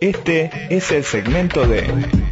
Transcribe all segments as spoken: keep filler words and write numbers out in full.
Este es el segmento de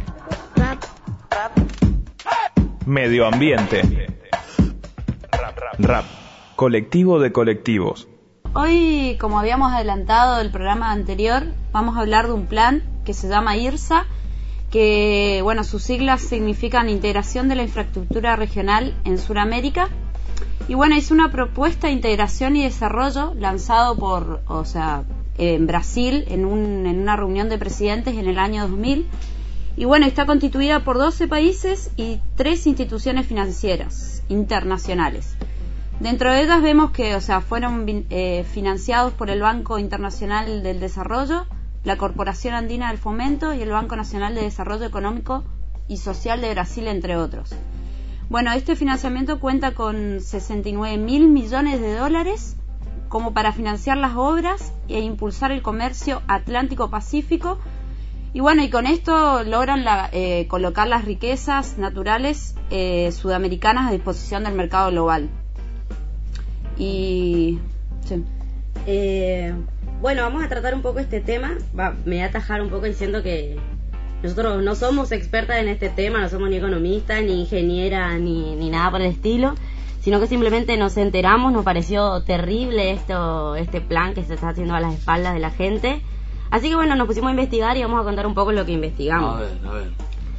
Medio Ambiente. Rap, colectivo de colectivos. Hoy, como habíamos adelantado del programa anterior, vamos a hablar de un plan que se llama IRSA, que, bueno, sus siglas significan Integración de la Infraestructura Regional en Sudamérica. Y bueno, es una propuesta de integración y desarrollo lanzado por, o sea, en Brasil en, un, en una reunión de presidentes en el año dos mil. Y bueno, está constituida por doce países y tres instituciones financieras internacionales. Dentro de ellas vemos que, o sea, fueron eh, financiados por el Banco Internacional del Desarrollo, la Corporación Andina del Fomento y el Banco Nacional de Desarrollo Económico y Social de Brasil, entre otros. Bueno, este financiamiento cuenta con sesenta y nueve mil millones de dólares como para financiar las obras e impulsar el comercio Atlántico-Pacífico. Y bueno, y con esto logran la, eh, colocar las riquezas naturales eh, sudamericanas a disposición del mercado global. Y... sí. Eh, bueno, vamos a tratar un poco este tema. Va, me voy a atajar un poco diciendo que nosotros no somos expertas en este tema, no somos ni economistas, ni ingenieras, ni, ni nada por el estilo, sino que simplemente nos enteramos, nos pareció terrible esto, este plan que se está haciendo a las espaldas de la gente. Así que bueno, nos pusimos a investigar y vamos a contar un poco lo que investigamos. A ver, a ver.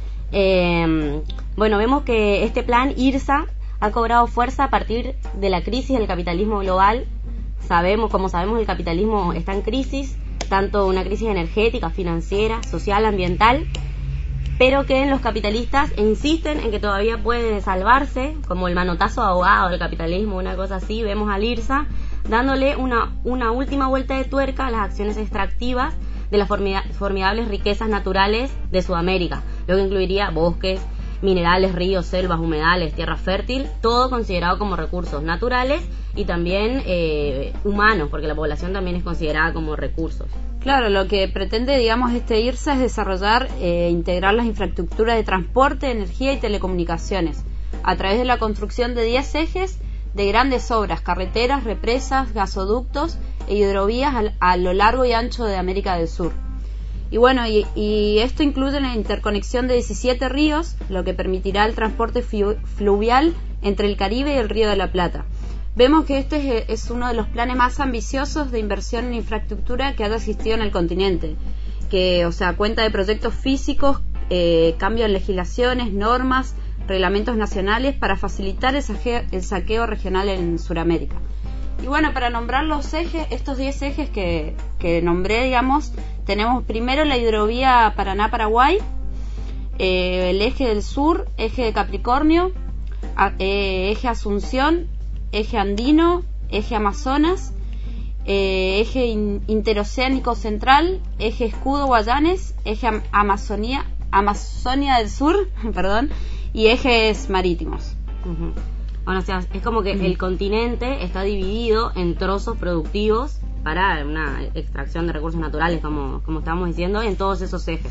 Eh, bueno, vemos que este plan IRSA ha cobrado fuerza a partir de la crisis del capitalismo global. Sabemos, como sabemos, el capitalismo está en crisis, tanto una crisis energética, financiera, social, ambiental, pero que los capitalistas insisten en que todavía puede salvarse, como el manotazo ahogado del capitalismo, una cosa así. Vemos al IRSA dándole una, una última vuelta de tuerca a las acciones extractivas de las formida- formidables riquezas naturales de Sudamérica, lo que incluiría bosques, minerales, ríos, selvas, humedales, tierra fértil, todo considerado como recursos naturales y también eh, humanos, porque la población también es considerada como recursos. Claro, lo que pretende, digamos, este IRSA es desarrollar e eh, integrar las infraestructuras de transporte, energía y telecomunicaciones a través de la construcción de diez ejes de grandes obras, carreteras, represas, gasoductos e hidrovías a, a lo largo y ancho de América del Sur. Y bueno, y, y esto incluye la interconexión de diecisiete ríos, lo que permitirá el transporte flu, fluvial entre el Caribe y el Río de la Plata. Vemos que este es, es uno de los planes más ambiciosos de inversión en infraestructura que haya existido en el continente, que, o sea, cuenta de proyectos físicos, eh, cambio en legislaciones, normas, reglamentos nacionales para facilitar el saqueo, el saqueo regional en Sudamérica. Y bueno, para nombrar los ejes, estos diez ejes que, que nombré, digamos, tenemos primero la hidrovía Paraná-Paraguay, eh, el eje del sur, eje de Capricornio, a, eh, eje Asunción, eje Andino, eje Amazonas, eh, eje in, interoceánico central, eje Escudo Guayanes, eje Am- Amazonía, Amazonia del Sur, perdón, y ejes marítimos. Uh-huh. Bueno, o sea, es como que uh-huh. el continente está dividido en trozos productivos para una extracción de recursos naturales, como, como estábamos diciendo, en todos esos ejes.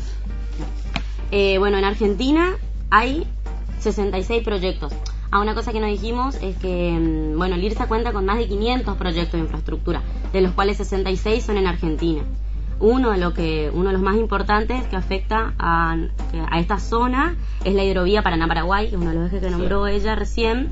Eh, bueno, en Argentina hay sesenta y seis proyectos. Ah, una cosa que no dijimos es que, bueno, el IRSA cuenta con más de quinientos proyectos de infraestructura, de los cuales sesenta y seis son en Argentina. Uno de, lo que, uno de los más importantes que afecta a, a esta zona es la hidrovía Paraná-Paraguay, que es uno de los ejes que nombró sí. ella recién,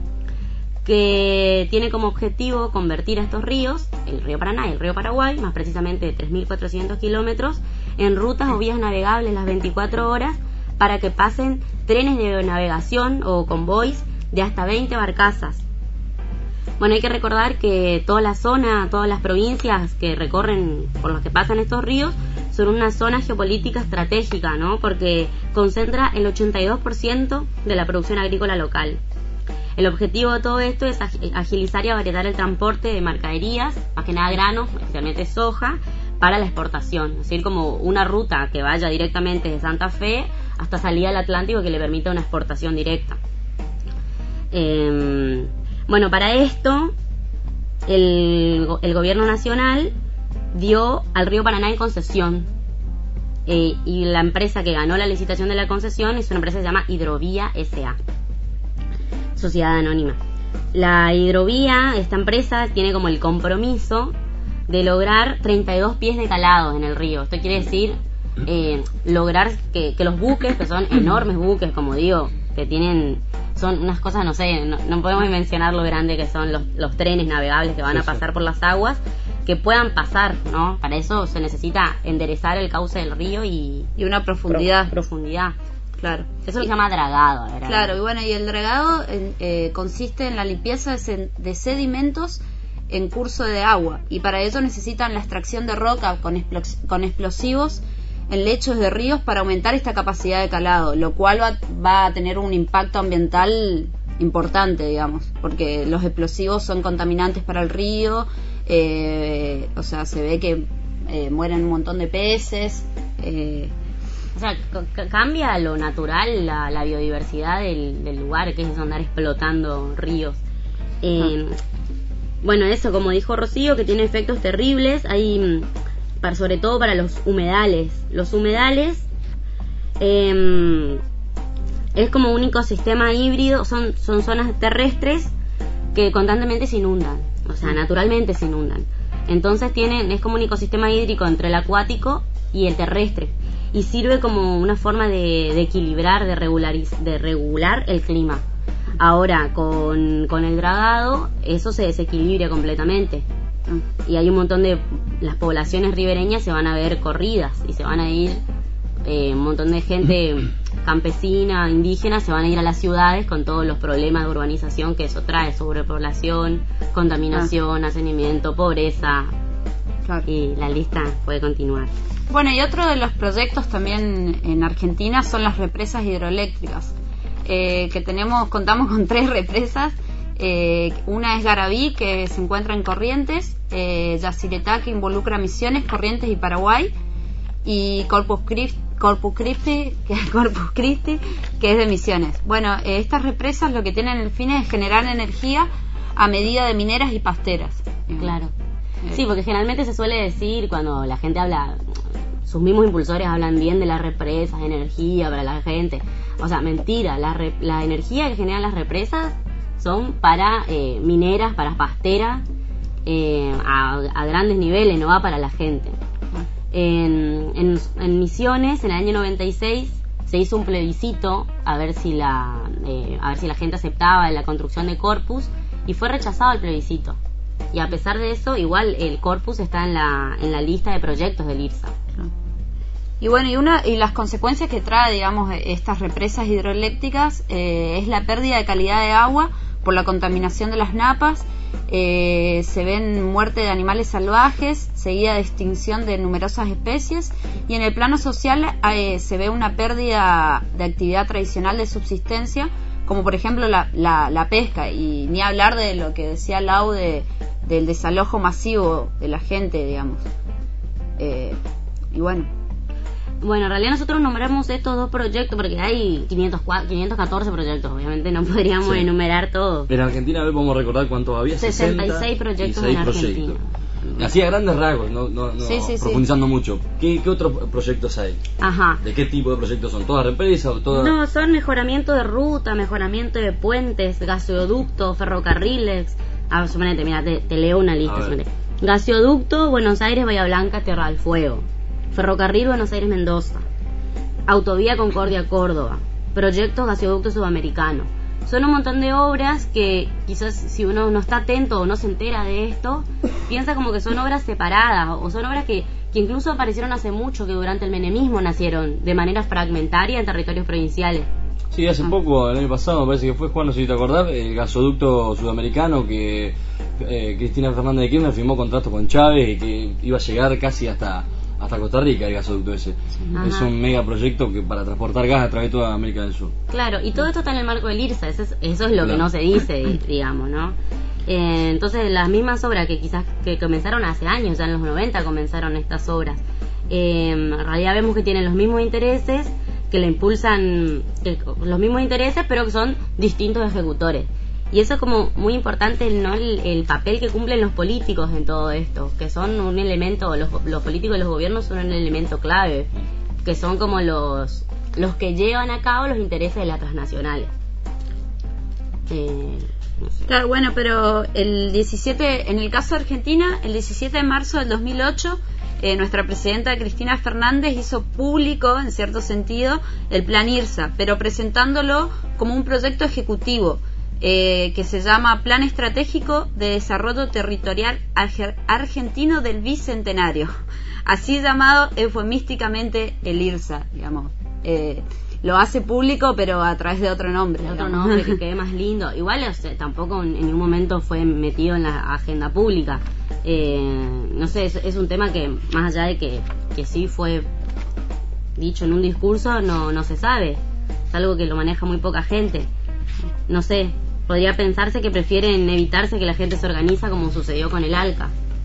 que tiene como objetivo convertir a estos ríos, el río Paraná y el río Paraguay, más precisamente tres mil cuatrocientos kilómetros, en rutas o vías navegables las veinticuatro horas para que pasen trenes de navegación o convoys de hasta veinte barcazas. Bueno, hay que recordar que toda la zona, todas las provincias que recorren, por las que pasan estos ríos, son una zona geopolítica estratégica, ¿no? Porque concentra el ochenta y dos por ciento de la producción agrícola local. El objetivo de todo esto es agilizar y abaratar el transporte de mercaderías, más que nada granos, especialmente soja, para la exportación. Es decir, como una ruta que vaya directamente de Santa Fe hasta salida al Atlántico que le permita una exportación directa. Eh, bueno, para esto el, el gobierno nacional dio al río Paraná en concesión eh, y la empresa que ganó la licitación de la concesión es una empresa que se llama Hidrovía S A, Sociedad Anónima. La hidrovía, esta empresa, tiene como el compromiso de lograr treinta y dos pies de calado en el río. Esto quiere decir eh, lograr que, que los buques, que son enormes buques, como digo, que tienen, son unas cosas, no sé, no, no podemos mencionar lo grande que son los, los trenes navegables que van a pasar por las aguas, que puedan pasar, ¿no? Para eso se necesita enderezar el cauce del río y, y una profundidad. Pro, profundidad. Claro. Eso se llama dragado. ¿verdad? Claro, y bueno, y el dragado eh, eh, consiste en la limpieza de, se, de sedimentos en curso de agua, y para ello necesitan la extracción de roca con, explos, con explosivos en lechos de ríos para aumentar esta capacidad de calado, lo cual va, va a tener un impacto ambiental importante, digamos, porque los explosivos son contaminantes para el río, eh, o sea, se ve que eh, mueren un montón de peces. Eh, o sea, c- cambia lo natural, la, la biodiversidad del, del lugar, que es eso, andar explotando ríos. Eh, ah. Bueno, eso, como dijo Rocío, que tiene efectos terribles, hay, para, sobre todo para los humedales. Los humedales eh, es como un ecosistema híbrido, son, son zonas terrestres que constantemente se inundan, o sea, naturalmente se inundan. Entonces tienen, es como un ecosistema hídrico entre el acuático y el terrestre, y sirve como una forma de, de equilibrar, de, regulariz, de regular el clima. Ahora, con, con el dragado, eso se desequilibra completamente. Y hay un montón de... Las poblaciones ribereñas se van a ver corridas y se van a ir... Eh, un montón de gente campesina, indígena, se van a ir a las ciudades con todos los problemas de urbanización que eso trae. Sobrepoblación, contaminación, ah. hacinamiento, pobreza. Claro. Y la lista puede continuar. Bueno, y otro de los proyectos también en Argentina son las represas hidroeléctricas. Eh, que tenemos, contamos con tres represas. Eh, una es Garabí, que se encuentra en Corrientes, eh, Yacyretá, que involucra Misiones, Corrientes y Paraguay, y Corpus Christi, Corpus Christi, que, Corpus Christi, que es de Misiones. Bueno, eh, estas represas lo que tienen el fin es generar energía a medida de mineras y pasteras. Claro. Eh. Sí, porque generalmente se suele decir, cuando la gente habla, sus mismos impulsores hablan bien de las represas, de energía para la gente. O sea, mentira, la, re, la energía que generan las represas son para eh, mineras, para pasteras, eh, a, a grandes niveles, no va para la gente. En, en, en Misiones, en el año noventa y seis, se hizo un plebiscito a ver si la eh, a ver si la gente aceptaba la construcción de Corpus, y fue rechazado el plebiscito. Y a pesar de eso, igual el Corpus está en la en la lista de proyectos del IRSA. Y bueno, y una y las consecuencias que trae, digamos, estas represas hidroeléctricas eh, es la pérdida de calidad de agua por la contaminación de las napas. Eh, se ven muerte de animales salvajes, seguida de extinción de numerosas especies, y en el plano social eh, se ve una pérdida de actividad tradicional de subsistencia, como por ejemplo la, la, la pesca, y ni hablar de lo que decía Lau de, del desalojo masivo de la gente, digamos. Eh, y bueno. Bueno, en realidad nosotros nombramos estos dos proyectos porque hay quinientos catorce proyectos, obviamente no podríamos sí. enumerar todos. En Argentina, a ver, podemos recordar cuántos había. sesenta y seis proyectos en Argentina. Proyectos. Así a grandes rasgos, no, no, no sí, sí, profundizando sí. mucho. ¿Qué, ¿Qué otros proyectos hay? Ajá. ¿De qué tipo de proyectos son? ¿Todas represas o todas...? No, son mejoramiento de ruta, mejoramiento de puentes, gasoductos, ferrocarriles. Ah, suponete, mira, te, te leo una lista. Gasoducto, Buenos Aires, Bahía Blanca, Tierra del Fuego. Ferrocarril Buenos Aires-Mendoza, Autovía Concordia-Córdoba, Proyectos Gasoducto Sudamericano. Son un montón de obras que quizás si uno no está atento o no se entera de esto, piensa como que son obras separadas, o son obras que, que incluso aparecieron hace mucho, que durante el menemismo nacieron de manera fragmentaria en territorios provinciales. Sí, hace poco, el año pasado, me parece que fue, Juan, no sé si te acordás, el gasoducto sudamericano que eh, Cristina Fernández de Kirchner firmó contrato con Chávez y que iba a llegar casi hasta... hasta Costa Rica, el gasoducto ese. Ajá. Es un megaproyecto que para transportar gas a través de toda América del Sur. Claro, y todo esto está en el marco del IRSA, eso es, eso es lo claro. que no se dice, digamos, ¿no? Eh, entonces, las mismas obras que quizás que comenzaron hace años, ya en los noventa comenzaron estas obras, eh, en realidad vemos que tienen los mismos intereses, que le impulsan, que, los mismos intereses, pero que son distintos ejecutores. Y eso es como muy importante, ¿no? El, el papel que cumplen los políticos en todo esto, que son un elemento, los, los políticos y los gobiernos son un elemento clave, que son como los los que llevan a cabo los intereses de las transnacionales. Eh, no sé. Claro, bueno, pero el diecisiete, en el caso de Argentina, el diecisiete de marzo del dos mil ocho, eh, nuestra presidenta Cristina Fernández hizo público, en cierto sentido, el plan IRSA, pero presentándolo como un proyecto ejecutivo eh, que se llama Plan Estratégico de Desarrollo Territorial Argentino del Bicentenario, así llamado eufemísticamente el IRSA, digamos. Eh, lo hace público, pero a través de otro nombre. De otro nombre que quede más lindo. Igual, o sea, tampoco en ningún momento fue metido en la agenda pública. Eh, no sé, es, es un tema que, más allá de que, que sí fue dicho en un discurso, no, no se sabe. Es algo que lo maneja muy poca gente. No sé, podría pensarse que prefieren evitarse que la gente se organiza como sucedió con el ALCA.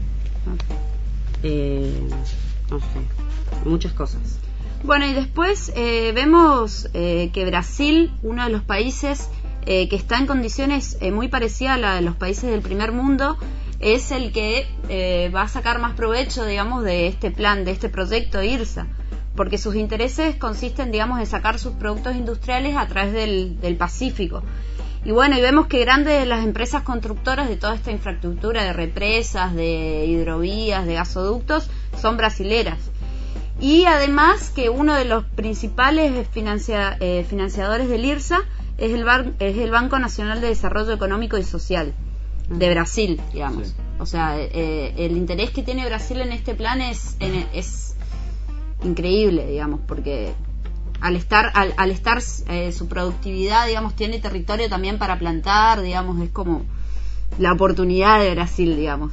Eh, no sé, muchas cosas. Bueno, y después eh, vemos eh, que Brasil, uno de los países eh, que está en condiciones eh, muy parecidas a la de los países del primer mundo, es el que eh, va a sacar más provecho, digamos, de este plan, de este proyecto IRSA, porque sus intereses consisten, digamos, en sacar sus productos industriales a través del, del Pacífico. Y bueno, y vemos que grandes de las empresas constructoras de toda esta infraestructura de represas, de hidrovías, de gasoductos, son brasileras. Y además que uno de los principales financia, eh, financiadores del IRSA es el, bar, es el Banco Nacional de Desarrollo Económico y Social de Brasil, digamos. Sí. O sea, eh, el interés que tiene Brasil en este plan es, en, es increíble, digamos, porque al estar al, al estar eh, su productividad, digamos, tiene territorio también para plantar, digamos, es como la oportunidad de Brasil, digamos.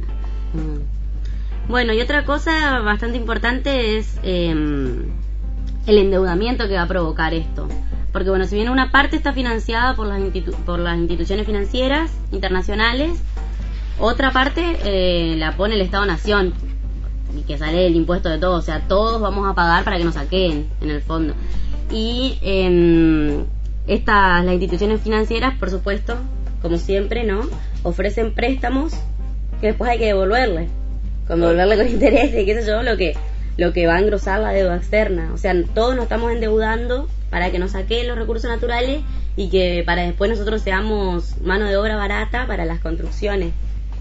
Bueno, y otra cosa bastante importante es eh, el endeudamiento que va a provocar esto. Porque, bueno, si bien una parte está financiada por las, institu- por las instituciones financieras internacionales, otra parte eh, la pone el Estado-Nación, y que sale el impuesto de todos. O sea, todos vamos a pagar para que nos saqueen, en el fondo. Y eh, estas, las instituciones financieras, por supuesto, como siempre, ¿no?, ofrecen préstamos que después hay que devolverle. Con devolverle con intereses, qué sé yo, lo que, lo que va a engrosar la deuda externa. O sea, todos nos estamos endeudando para que nos saquen los recursos naturales y que para después nosotros seamos mano de obra barata para las construcciones.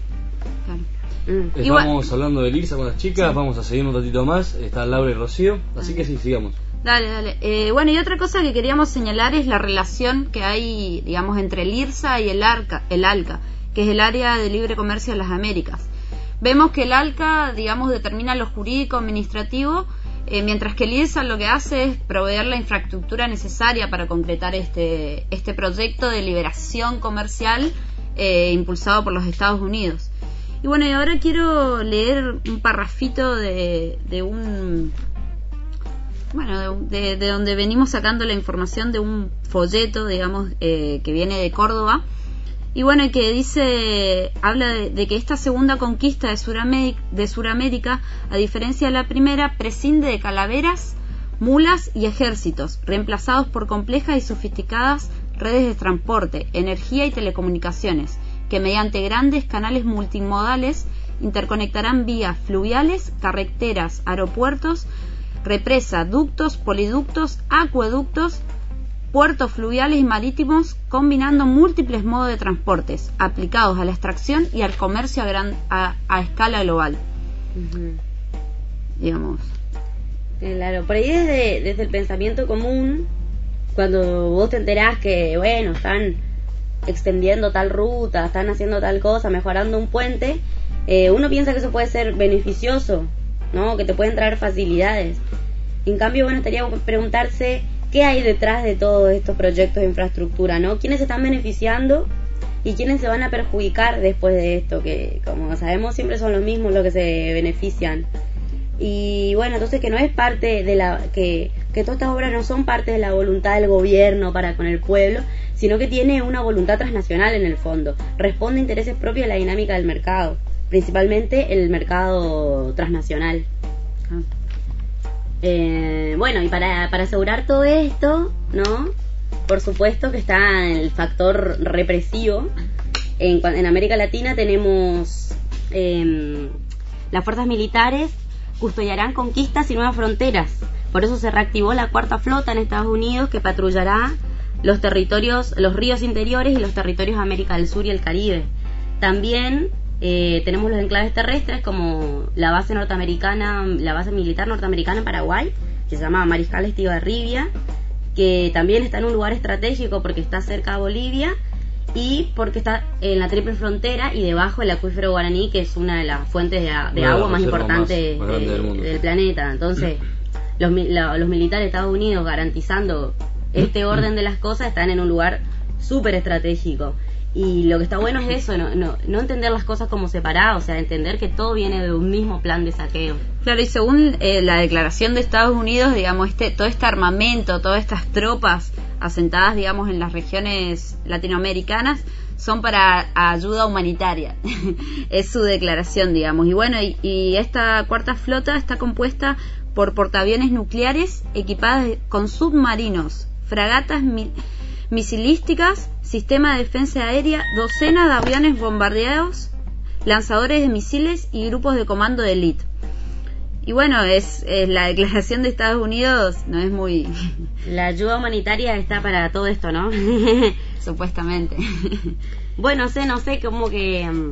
Claro. Mm. Estamos hablando del IRSA con las chicas, sí. Vamos a seguir un ratito más, está Laura y Rocío, así que sí, sigamos. Dale, dale. Eh, bueno, y otra cosa que queríamos señalar es la relación que hay, digamos, entre el IRSA y el ALCA, el ALCA, que es el Área de Libre Comercio de las Américas. Vemos que el ALCA, digamos, determina lo jurídico administrativo, eh, mientras que el IRSA lo que hace es proveer la infraestructura necesaria para concretar este, este proyecto de liberación comercial eh, impulsado por los Estados Unidos. Y bueno, y ahora quiero leer un parrafito de, de un... Bueno, de, de, de donde venimos sacando la información de un folleto, digamos, eh, que viene de Córdoba. Y bueno, que dice, habla de, de que esta segunda conquista de Suramérica, de Suramérica, a diferencia de la primera, prescinde de calaveras, mulas y ejércitos, reemplazados por complejas y sofisticadas redes de transporte, energía y telecomunicaciones, que mediante grandes canales multimodales interconectarán vías fluviales, carreteras, aeropuertos, represas, ductos, poliductos, acueductos, puertos fluviales y marítimos, combinando múltiples modos de transportes aplicados a la extracción y al comercio a, gran, a, a escala global. Uh-huh. Digamos. Claro, por ahí desde, desde el pensamiento común, cuando vos te enterás que, bueno, están extendiendo tal ruta, están haciendo tal cosa, mejorando un puente, eh, uno piensa que eso puede ser beneficioso, ¿no?, que te pueden traer facilidades. En cambio, bueno, estaría preguntarse ¿qué hay detrás de todos estos proyectos de infraestructura, ¿no? ¿Quiénes se están beneficiando y quiénes se van a perjudicar después de esto? Que, como sabemos, siempre son los mismos los que se benefician. Y bueno, entonces que no es parte de la... que, que todas estas obras no son parte de la voluntad del gobierno para con el pueblo, sino que tiene una voluntad transnacional en el fondo. Responde a intereses propios de la dinámica del mercado, principalmente el mercado transnacional. Ah. Eh, bueno, y para, para asegurar todo esto, ¿no?, por supuesto que está el factor represivo. En, en América Latina tenemos eh, las fuerzas militares custodiarán conquistas y nuevas fronteras. Por eso se reactivó la cuarta flota en Estados Unidos, que patrullará los territorios, los ríos interiores y los territorios de América del Sur y el Caribe. También Eh, tenemos los enclaves terrestres como la base norteamericana, la base militar norteamericana en Paraguay, que se llama Mariscal Estigarribia, que también está en un lugar estratégico porque está cerca de Bolivia y porque está en la triple frontera y debajo del acuífero Guaraní, que es una de las fuentes de, de Bueno, agua más reserva importantes más- más grande de- del mundo. del planeta. Entonces, los, mi- la- los militares de Estados Unidos garantizando este orden de las cosas están en un lugar súper estratégico. Y lo que está bueno es eso, no, no, no entender las cosas como separadas, o sea, entender que todo viene de un mismo plan de saqueo. Claro, y según eh, la declaración de Estados Unidos, digamos, este todo este armamento, todas estas tropas asentadas, digamos, en las regiones latinoamericanas son para ayuda humanitaria. Es su declaración, digamos. Y bueno, y, y esta cuarta flota está compuesta por portaaviones nucleares equipadas con submarinos, fragatas mi- misilísticas, sistema de defensa aérea, docenas de aviones bombardeados, lanzadores de misiles y grupos de comando de élite. Y bueno, es, es la declaración de Estados Unidos, no es muy La ayuda humanitaria está para todo esto, ¿no? supuestamente. Bueno, sé, no sé, como que... mm,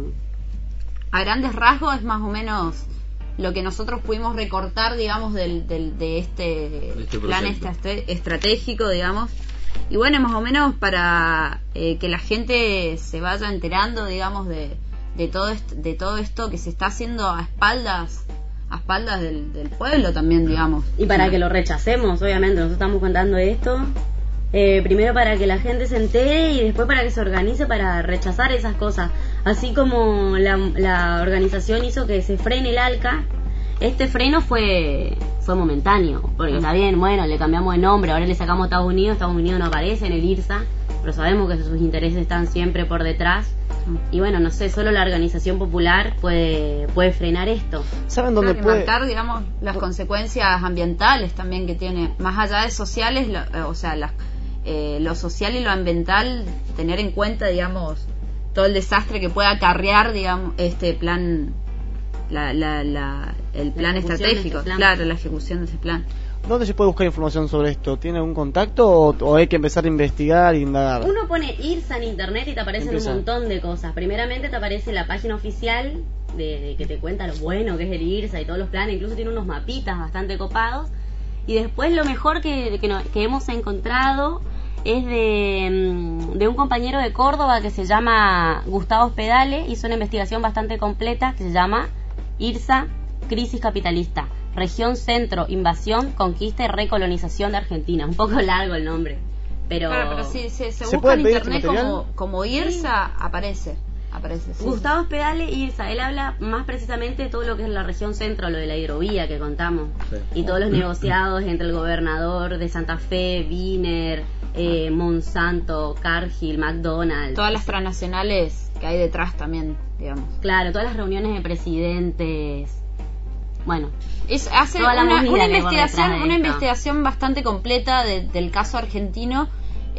A grandes rasgos es más o menos lo que nosotros pudimos recortar, digamos, del, del- de este, este plan proyecto. estra- estratégico, digamos. Y bueno, más o menos para eh, que la gente se vaya enterando, digamos, de, de todo esto, de todo esto que se está haciendo a espaldas a espaldas del, del pueblo también, digamos. Y para que lo rechacemos, obviamente, nosotros estamos contando esto, eh, primero para que la gente se entere y después para que se organice para rechazar esas cosas. Así como la, la organización hizo que se frene el ALCA, este freno fue fue momentáneo, porque está bien, bueno, le cambiamos de nombre, ahora le sacamos a Estados Unidos, Estados Unidos no aparece en el IRSA, pero sabemos que sus intereses están siempre por detrás. Y bueno, no sé, solo la organización popular puede puede frenar esto. ¿Saben Creo dónde que puede? marcar, digamos, las consecuencias ambientales también que tiene, más allá de sociales, lo- eh, o sea, las, eh, lo social y lo ambiental, tener en cuenta, digamos, todo el desastre que pueda acarrear, digamos, este plan, la, la, la, el plan ejecución de estratégico, este plan. claro, la ejecución de ese plan. ¿Dónde se puede buscar información sobre esto? ¿Tiene algún contacto o, o hay que empezar a investigar e indagar? Uno pone IRSA en internet y te aparecen Empieza. un montón de cosas. Primeramente te aparece la página oficial de, de que te cuenta lo bueno que es el IRSA y todos los planes, incluso tiene unos mapitas bastante copados. Y después lo mejor que, que, no- que hemos encontrado es de, mm, de un compañero de Córdoba que se llama Gustavo Pedale, hizo una investigación bastante completa que se llama IRSA, Crisis Capitalista, Región Centro, Invasión, Conquista y Recolonización de Argentina. Un poco largo el nombre, pero... Claro, pero si se, se ¿Se busca puede en pedir este internet material? como, como IRSA, aparece, aparece, sí. Gustavo Pedale IRSA, él habla más precisamente de todo lo que es la región centro, lo de la hidrovía que contamos, Sí. y todos los negociados entre el gobernador de Santa Fe, Wiener, eh, Monsanto, Cargill, McDonald's. Todas las transnacionales que hay detrás también, digamos. Claro, todas las reuniones de presidentes. Bueno, Es, hace Toda la una, movida una que hay por investigación, detrás de una esto. investigación bastante completa de- del caso argentino.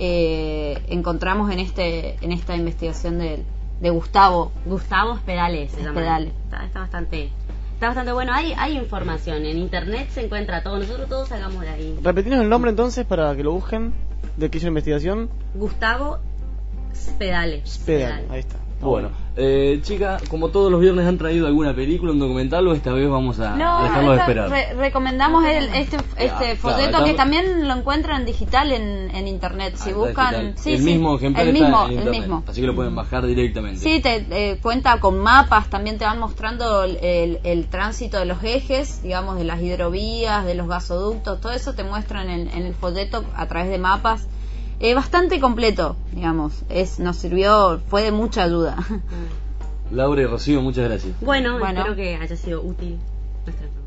eh, encontramos en este en esta investigación de, de Gustavo. Gustavo Pedale se llama. Pedale. Está, está bastante está bastante bueno. Hay hay información, en internet se encuentra todo. Nosotros todos sacamos de ahí. Repetimos el nombre entonces para que lo busquen. ¿De qué hizo la investigación? Gustavo Pedale. Spedal, ahí está. Bueno, eh, chica, como todos los viernes han traído alguna película, un documental, o esta vez vamos a, a dejarlo de esta- esperar. re- recomendamos el, este, este claro, folleto está- que también lo encuentran digital en, en internet. Si Ah, está buscan, digital. sí, el sí, mismo ejemplar el está mismo, en el internet, mismo. así que lo pueden bajar directamente. Sí, te eh, cuenta con mapas, también te van mostrando el, el- el tránsito de los ejes, digamos, de las hidrovías, de los gasoductos, todo eso te muestran en, en el folleto a través de mapas. Eh, bastante completo, digamos, es nos sirvió, fue de mucha ayuda. Laura y Rocío, muchas gracias. Bueno, Bueno. espero que haya sido útil nuestra